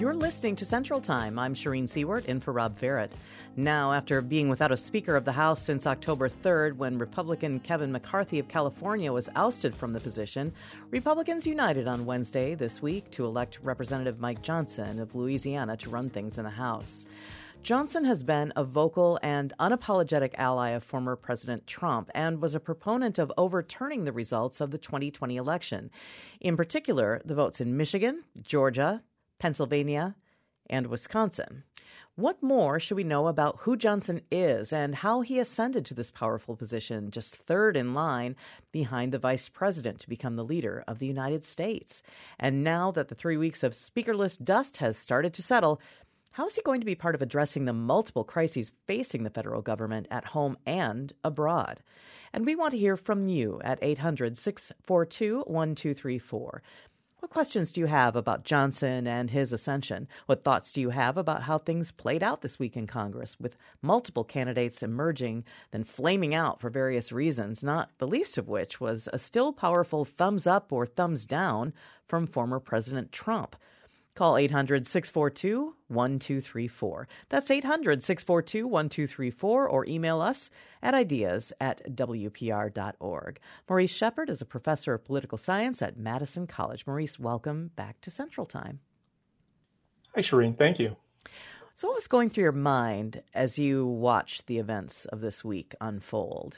You're listening to Central Time. I'm Shireen Seward, in for Rob Farrett. Now, after being without a Speaker of the House since October 3rd, when Republican Kevin McCarthy of California was ousted from the position, Republicans united on Wednesday this week to elect Representative Mike Johnson of Louisiana to run things in the House. Johnson has been a vocal and unapologetic ally of former President Trump and was a proponent of overturning the results of the 2020 election. In particular, the votes in Michigan, Georgia, Pennsylvania, and Wisconsin. What more should we know about who Johnson is and how he ascended to this powerful position, just third in line behind the vice president to become the leader of the United States? And now that the 3 weeks of speakerless dust has started to settle, how is he going to be part of addressing the multiple crises facing the federal government at home and abroad? And we want to hear from you at 800-642-1234. What questions do you have about Johnson and his ascension? What thoughts do you have about how things played out this week in Congress, with multiple candidates emerging, then flaming out for various reasons, not the least of which was a still powerful thumbs up or thumbs down from former President Trump? Call 800-642-1234. That's 800-642-1234, or email us at ideas@wpr.org. Maurice Shepard is a professor of political science at Madison College. Maurice, welcome back to Central Time. Hi, Shireen. Thank you. So what was going through your mind as you watched the events of this week unfold?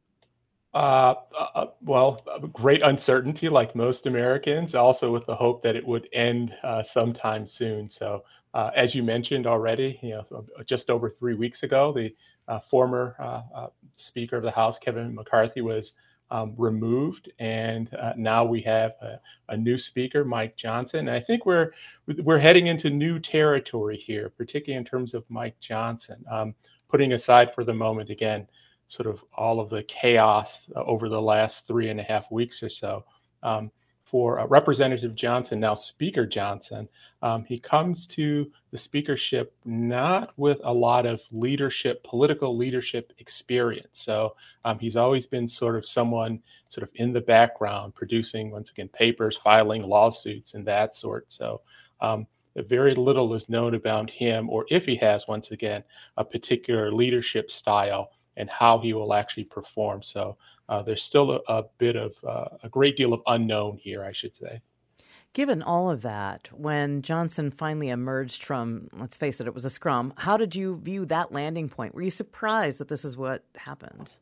Great uncertainty, like most Americans, also with the hope that it would end sometime soon. So, as you mentioned already, just over 3 weeks ago, the former Speaker of the House, Kevin McCarthy, was removed, and now we have a new Speaker, Mike Johnson. And I think we're heading into new territory here, particularly in terms of Mike Johnson. Putting aside for the moment, again, sort of all of the chaos over the last 3.5 weeks or so. For Representative Johnson, now Speaker Johnson, he comes to the speakership not with a lot of political leadership experience. So he's always been sort of someone sort of in the background, producing, once again, papers, filing lawsuits, and that sort. So very little is known about him, or if he has, once again, a particular leadership style and how he will actually perform. So there's still a great deal of unknown here, I should say. Given all of that, when Johnson finally emerged from, let's face it was a scrum, how did you view that landing point? Were you surprised that this is what happened?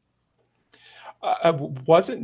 I wasn't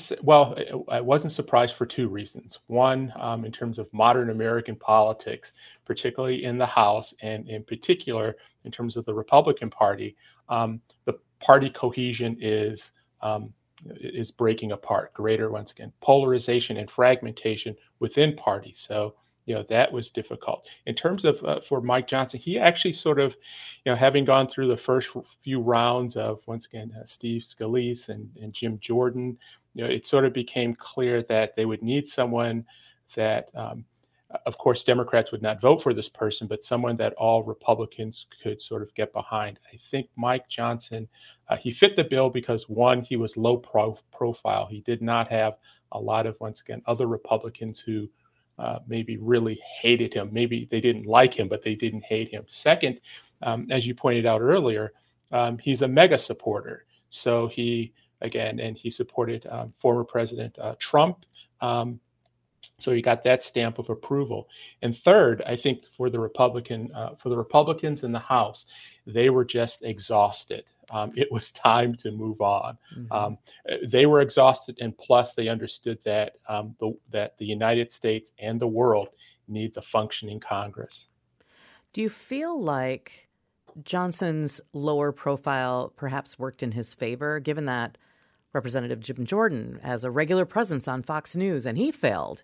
I wasn't surprised for two reasons. One, in terms of modern American politics, particularly in the House, and in particular in terms of the Republican Party, the party cohesion is breaking apart. Greater, once again, polarization and fragmentation within parties. So, that was difficult. In terms of for Mike Johnson, he actually sort of, having gone through the first few rounds of, once again, Steve Scalise and Jim Jordan, it sort of became clear that they would need someone that, of course, Democrats would not vote for this person, but someone that all Republicans could sort of get behind. I think Mike Johnson, he fit the bill because, one, he was low profile. He did not have a lot of, once again, other Republicans who maybe really hated him. Maybe they didn't like him, but they didn't hate him. Second, as you pointed out earlier, he's a mega supporter. So he supported former President Trump. So he got that stamp of approval. And third, I think for the Republicans in the House, they were just exhausted. It was time to move on. Mm-hmm. They were exhausted, and plus they understood that the United States and the world needs a functioning Congress. Do you feel like Johnson's lower profile perhaps worked in his favor, given that Representative Jim Jordan has a regular presence on Fox News and he failed?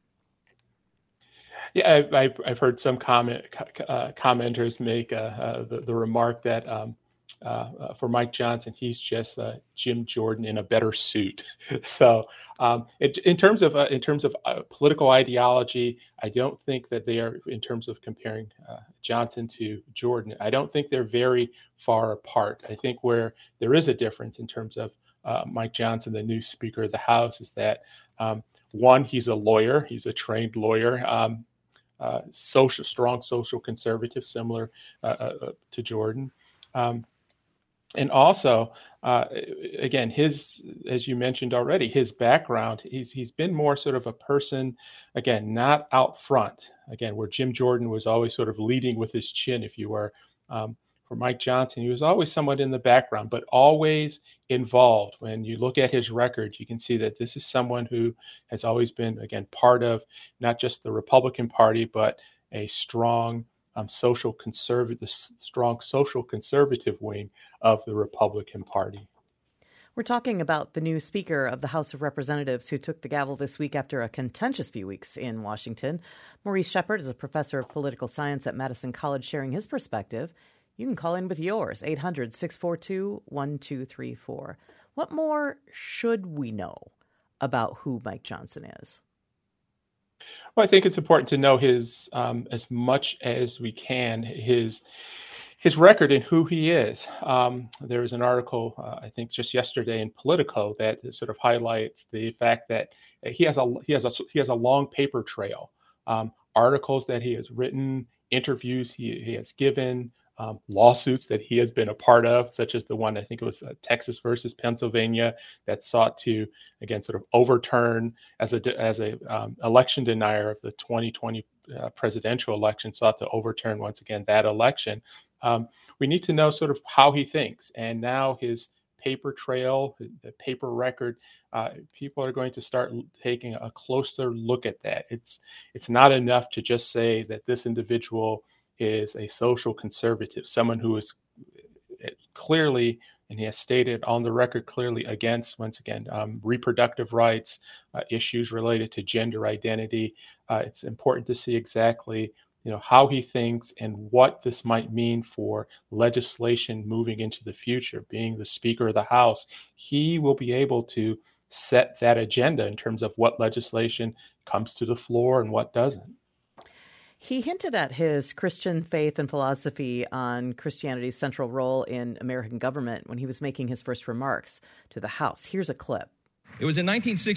Yeah, I've heard some commenters make the remark that for Mike Johnson, he's just Jim Jordan in a better suit. So, in terms of political ideology, I don't think that they are, in terms of comparing Johnson to Jordan, I don't think they're very far apart. I think where there is a difference in terms of Mike Johnson, the new Speaker of the House, is that one, he's a lawyer, he's a trained lawyer. strong social conservative, similar to Jordan. And also, again, as you mentioned already, his background, he's been more sort of a person, again, not out front, again, where Jim Jordan was always sort of leading with his chin, if you were. For Mike Johnson, he was always somewhat in the background, but always involved. When you look at his record, you can see that this is someone who has always been, again, part of not just the Republican Party, but a strong social conservative wing of the Republican Party. We're talking about the new Speaker of the House of Representatives who took the gavel this week after a contentious few weeks in Washington. Maurice Shepard is a professor of political science at Madison College, sharing his perspective. You can call in with yours, 800-642-1234. What more should we know about who Mike Johnson is? Well, I think it's important to know his, as much as we can, his record and who he is. There was an article, I think just yesterday in Politico, that sort of highlights the fact that he has a long paper trail, articles that he has written, interviews he has given, lawsuits that he has been a part of, such as the one, I think it was Texas versus Pennsylvania, that sought to, again, sort of overturn as a election denier of the 2020 presidential election, sought to overturn once again that election. We need to know sort of how he thinks, and now his paper trail, the paper record, people are going to start taking a closer look at that. It's not enough to just say that this individual is a social conservative, someone who is clearly, and he has stated on the record clearly, against, once again, reproductive rights, issues related to gender identity. It's important to see exactly, how he thinks and what this might mean for legislation moving into the future. Being the Speaker of the House, he will be able to set that agenda in terms of what legislation comes to the floor and what doesn't. He hinted at his Christian faith and philosophy on Christianity's central role in American government when he was making his first remarks to the House. Here's a clip. It was in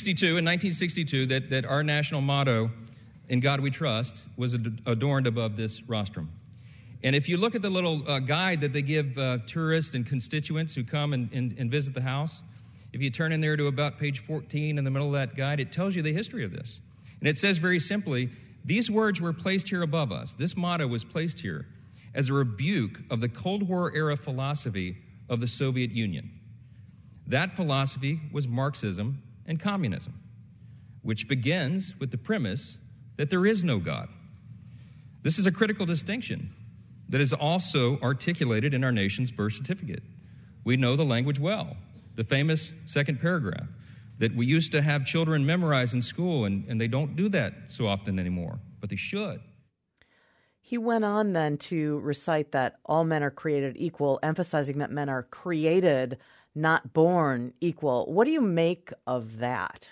1962 that our national motto, "In God We Trust," was adorned above this rostrum. And if you look at the little guide that they give tourists and constituents who come and visit the House, if you turn in there to about page 14 in the middle of that guide, it tells you the history of this. And it says very simply, these words were placed here above us. This motto was placed here as a rebuke of the Cold War era philosophy of the Soviet Union. That philosophy was Marxism and communism, which begins with the premise that there is no God. This is a critical distinction that is also articulated in our nation's birth certificate. We know the language well, the famous second paragraph, that we used to have children memorize in school, and they don't do that so often anymore, but they should. He went on then to recite that all men are created equal, emphasizing that men are created, not born equal. What do you make of that?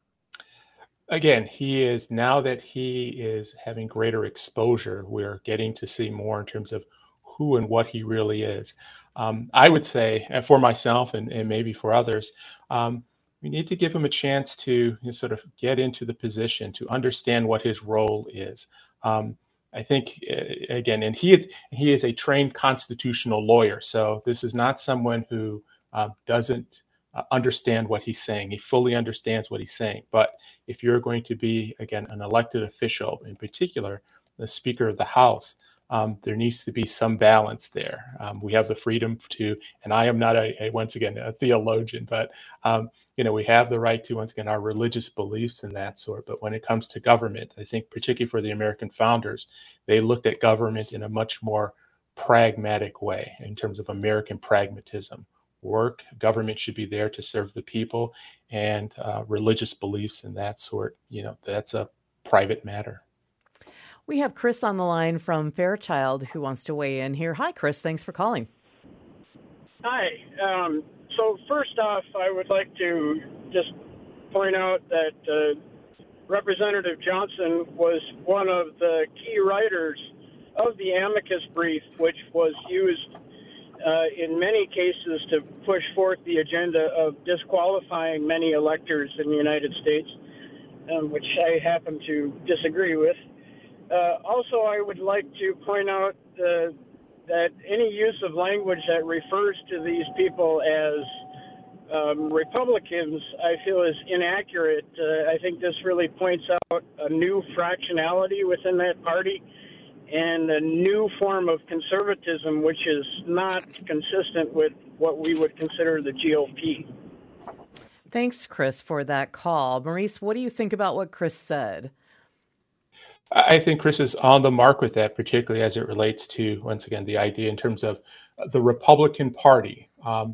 Again, now that he is having greater exposure, we're getting to see more in terms of who and what he really is. I would say, and for myself and maybe for others, we need to give him a chance to sort of get into the position, to understand what his role is. I think, again, and he is a trained constitutional lawyer, so this is not someone who doesn't understand what he's saying. He fully understands what he's saying. But if you're going to be, again, an elected official, in particular, the Speaker of the House, there needs to be some balance there. We have the freedom to, and I am not once again, a theologian, but, we have the right to, once again, our religious beliefs and that sort. But when it comes to government, I think particularly for the American founders, they looked at government in a much more pragmatic way in terms of American pragmatism. Government should be there to serve the people, and religious beliefs and that sort, that's a private matter. We have Chris on the line from Fairchild who wants to weigh in here. Hi, Chris. Thanks for calling. Hi. So first off, I would like to just point out that Representative Johnson was one of the key writers of the amicus brief, which was used in many cases to push forth the agenda of disqualifying many electors in the United States, which I happen to disagree with. Also, I would like to point out that any use of language that refers to these people as Republicans, I feel, is inaccurate. I think this really points out a new fractionality within that party and a new form of conservatism, which is not consistent with what we would consider the GOP. Thanks, Chris, for that call. Maurice, what do you think about what Chris said? I think Chris is on the mark with that, particularly as it relates to, once again, the idea in terms of the Republican Party.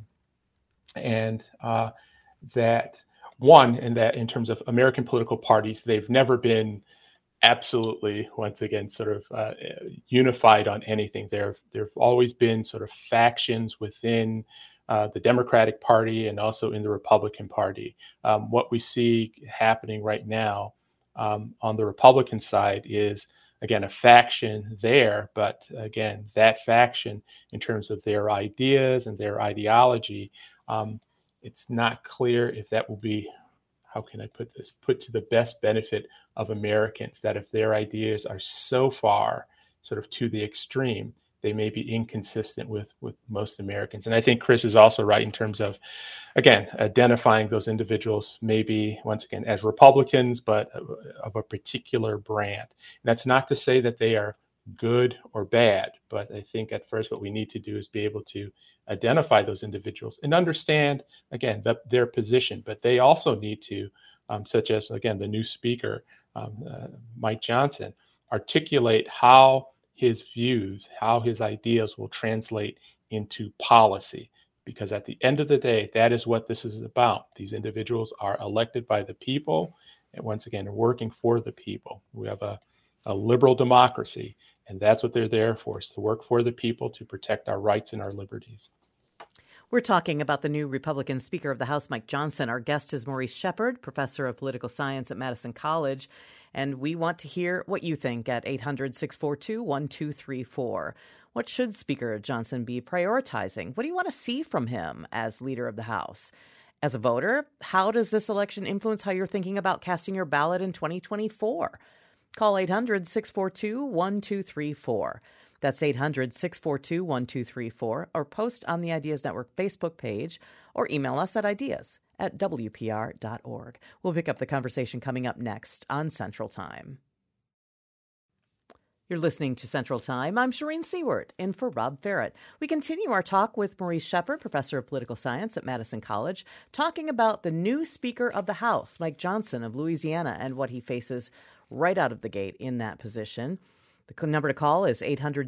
And that one, in terms of American political parties, they've never been absolutely, once again, sort of unified on anything. There've always been sort of factions within the Democratic Party and also in the Republican Party. What we see happening right now on the Republican side is, again, a faction there, but again, that faction, in terms of their ideas and their ideology, it's not clear if that will be, how can I put this, put to the best benefit of Americans, that if their ideas are so far sort of to the extreme, they may be inconsistent with most Americans. And I think Chris is also right in terms of, again, identifying those individuals maybe, once again, as Republicans, but of a particular brand. And that's not to say that they are good or bad, but I think at first what we need to do is be able to identify those individuals and understand, again, their position. But they also need to, such as, again, the new speaker, Mike Johnson, articulate how his views, how his ideas will translate into policy. Because at the end of the day, that is what this is about. These individuals are elected by the people, and once again, working for the people. We have a liberal democracy, and that's what they're there for, is to work for the people, to protect our rights and our liberties. We're talking about the new Republican Speaker of the House, Mike Johnson. Our guest is Maurice Shepard, professor of political science at Madison College. And we want to hear what you think at 800-642-1234. What should Speaker Johnson be prioritizing? What do you want to see from him as leader of the House? As a voter, how does this election influence how you're thinking about casting your ballot in 2024? Call 800-642-1234. That's 800-642-1234, or post on the Ideas Network Facebook page, or email us at ideas@wpr.org. We'll pick up the conversation coming up next on Central Time. You're listening to Central Time. I'm Shireen Seward, in for Rob Farrett. We continue our talk with Maurice Shepard, professor of political science at Madison College, talking about the new Speaker of the House, Mike Johnson of Louisiana, and what he faces right out of the gate in that position. The number to call is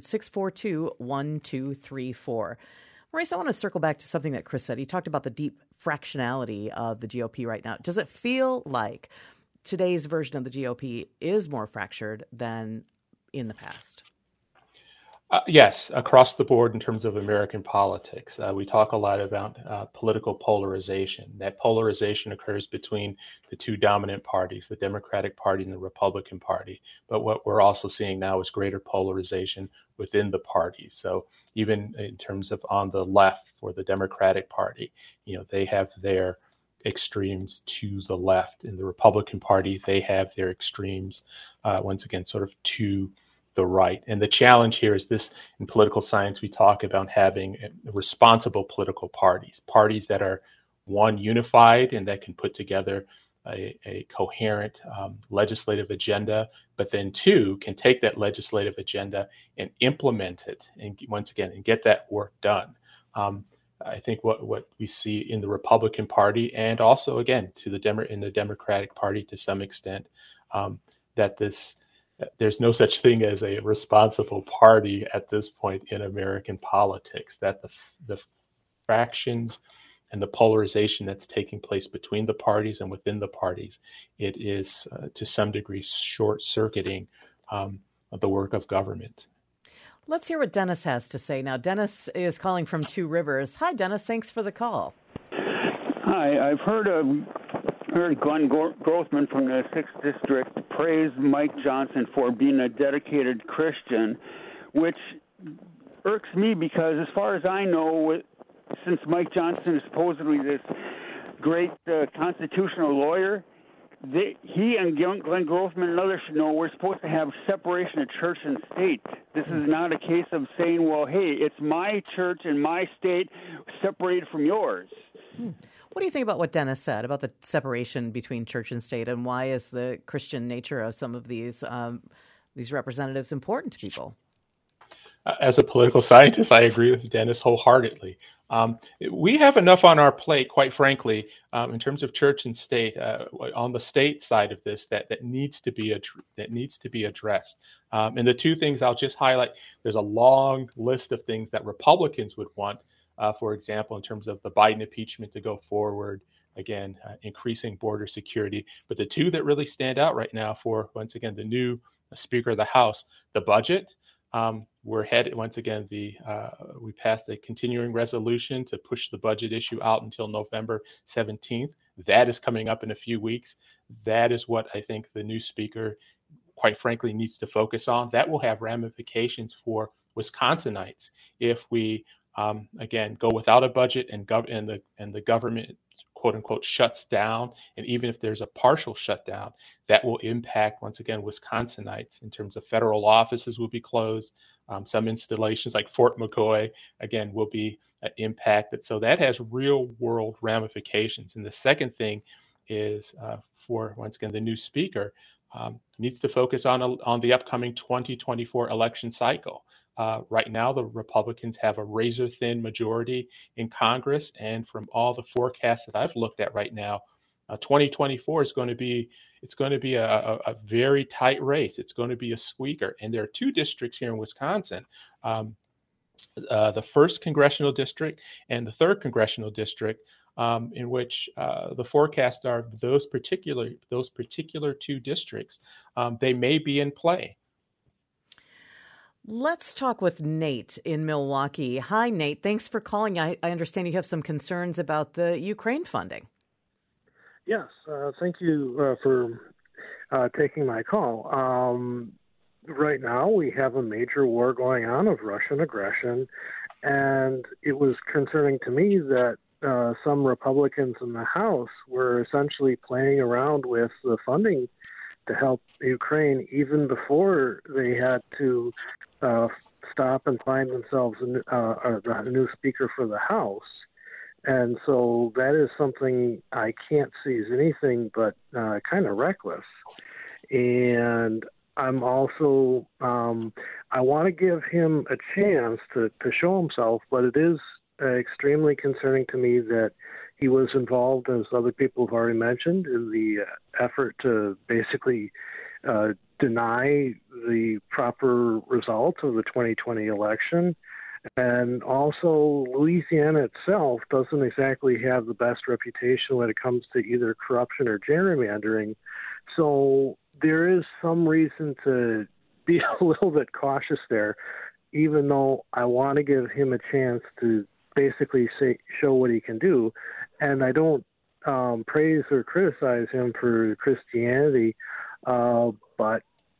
800-642-1234. Maurice, I want to circle back to something that Chris said. He talked about the deep fractionality of the GOP right now. Does it feel like today's version of the GOP is more fractured than in the past? Yes, across the board in terms of American politics. We talk a lot about political polarization. That polarization occurs between the two dominant parties, the Democratic Party and the Republican Party. But what we're also seeing now is greater polarization within the parties. So even in terms of on the left for the Democratic Party, they have their extremes to the left. In the Republican Party, they have their extremes, once again, sort of to the right. And the challenge here is this: in political science, we talk about having responsible political parties that are, one, unified and that can put together a coherent legislative agenda, but then two, can take that legislative agenda and implement it, and once again, and get that work done. I think what we see in the Republican Party, and also again in the Democratic Party to some extent, that there's no such thing as a responsible party at this point in American politics, that the fractions and the polarization that's taking place between the parties and within the parties, it is to some degree short-circuiting the work of government. Let's hear what Dennis has to say. Now, Dennis is calling from Two Rivers. Hi, Dennis. Thanks for the call. Hi. I've heard Glenn Grothman from the 6th District praise Mike Johnson for being a dedicated Christian, which irks me because, as far as I know, since Mike Johnson is supposedly this great constitutional lawyer, he and Glenn Grothman and others should know we're supposed to have separation of church and state. This is not a case of saying, well, hey, it's my church and my state separated from yours. What do you think about what Dennis said about the separation between church and state, and why is the Christian nature of some of these representatives important to people? As a political scientist, I agree with Dennis wholeheartedly. We have enough on our plate, quite frankly, in terms of church and state, on the state side of this that needs to be addressed. And the two things I'll just highlight: there's a long list of things that Republicans would want, for example, in terms of the Biden impeachment to go forward. Again, increasing border security. But the two that really stand out right now for, once again, the new Speaker of the House, the budget. We're headed, once again, we passed a continuing resolution to push the budget issue out until November 17th. That is coming up in a few weeks. That is what I think the new speaker, quite frankly, needs to focus on. That will have ramifications for Wisconsinites if we, again, go without a budget and the government, quote unquote, shuts down. And even if there's a partial shutdown, that will impact, once again, Wisconsinites in terms of federal offices will be closed. Some installations like Fort McCoy, again, will be impacted. So that has real world ramifications. And the second thing is for, once again, the new speaker needs to focus on the upcoming 2024 election cycle. Right now, the Republicans have a razor-thin majority in Congress, and from all the forecasts that I've looked at right now, 2024 is going to be a very tight race. It's going to be a squeaker, and there are two districts here in Wisconsin, the 1st Congressional District and the 3rd Congressional District, in which the forecasts are those particular two districts, they may be in play. Let's talk with Nate in Milwaukee. Hi, Nate. Thanks for calling. I understand you have some concerns about the Ukraine funding. Yes. Thank you for taking my call. Right now, we have a major war going on of Russian aggression, and it was concerning to me that some Republicans in the House were essentially playing around with the funding to help Ukraine even before they had to stop and find themselves a new speaker for the House. And so that is something I can't see as anything but kind of reckless. And I'm also, I want to give him a chance to show himself, but it is extremely concerning to me that he was involved, as other people have already mentioned, in the effort to basically deny the proper results of the 2020 election. And also, Louisiana itself doesn't exactly have the best reputation when it comes to either corruption or gerrymandering. So there is some reason to be a little bit cautious there, even though I want to give him a chance to basically show what he can do. And I don't praise or criticize him for Christianity, but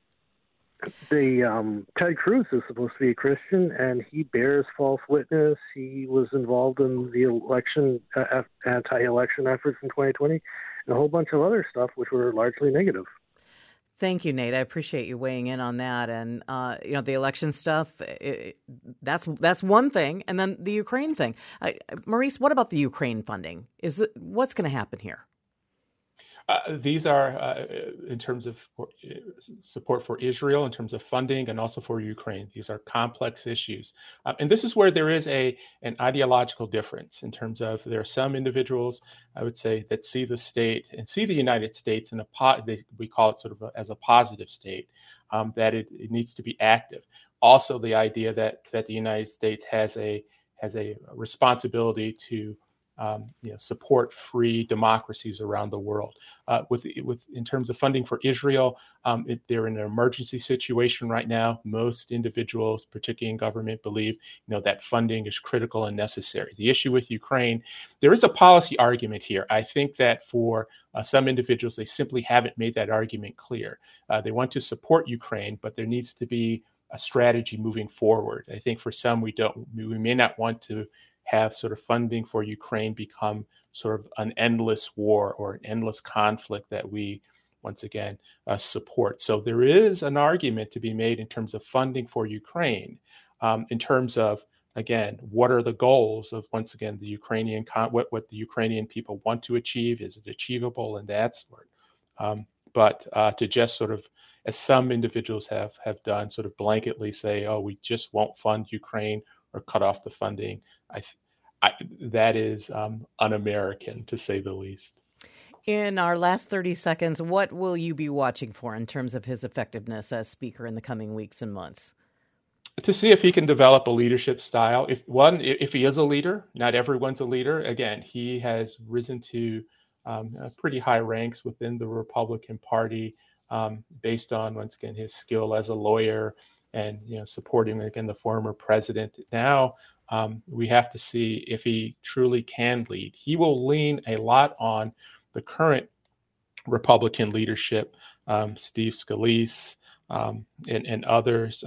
Ted Cruz is supposed to be a Christian, and he bears false witness. He was involved in the election, anti-election efforts in 2020, and a whole bunch of other stuff which were largely negative. Thank you, Nate. I appreciate you weighing in on that. And the election stuff, that's one thing, and then the Ukraine thing. Maurice, what about the Ukraine funding? What's going to happen here? These are in terms of support for Israel, in terms of funding, and also for Ukraine. These are complex issues. And this is where there is an ideological difference in terms of there are some individuals, I would say, that see the state and see the United States in we call it sort of as a positive state, that it needs to be active. Also, the idea that the United States has a responsibility to support free democracies around the world. In terms of funding for Israel, they're in an emergency situation right now. Most individuals, particularly in government, believe that funding is critical and necessary. The issue with Ukraine, there is a policy argument here. I think that for some individuals, they simply haven't made that argument clear. They want to support Ukraine, but there needs to be a strategy moving forward. I think for some, we may not want to have sort of funding for Ukraine become sort of an endless war or an endless conflict that we, once again, support. So there is an argument to be made in terms of funding for Ukraine, in terms of, again, what are the goals of, once again, the Ukrainian, what the Ukrainian people want to achieve? Is it achievable and that sort? But to just sort of, as some individuals have done, sort of blanketly say, oh, we just won't fund Ukraine or cut off the funding, that is un-American, to say the least. In our last 30 seconds, what will you be watching for in terms of his effectiveness as speaker in the coming weeks and months? To see if he can develop a leadership style. If he is a leader, not everyone's a leader. Again, he has risen to pretty high ranks within the Republican Party based on, once again, his skill as a lawyer and supporting, again, the former president. Now we have to see if he truly can lead. He will lean a lot on the current Republican leadership, Steve Scalise and others.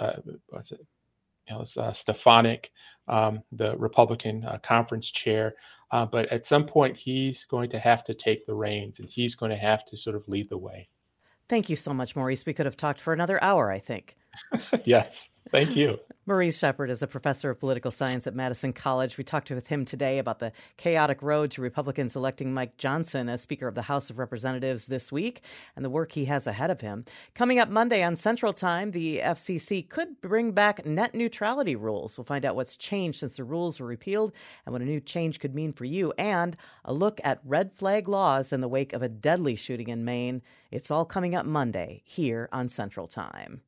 Stefanik, the Republican conference chair. But at some point, he's going to have to take the reins, and he's going to have to sort of lead the way. Thank you so much, Maurice. We could have talked for another hour, I think. Yes. Thank you. Maurice Shepard is a professor of political science at Madison College. We talked with him today about the chaotic road to Republicans electing Mike Johnson as Speaker of the House of Representatives this week and the work he has ahead of him. Coming up Monday on Central Time, the FCC could bring back net neutrality rules. We'll find out what's changed since the rules were repealed and what a new change could mean for you, and a look at red flag laws in the wake of a deadly shooting in Maine. It's all coming up Monday here on Central Time.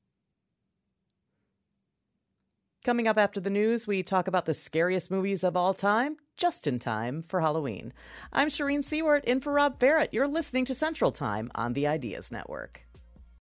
Coming up after the news, we talk about the scariest movies of all time, just in time for Halloween. I'm Shireen Seward, in for Rob Barrett. You're listening to Central Time on the Ideas Network.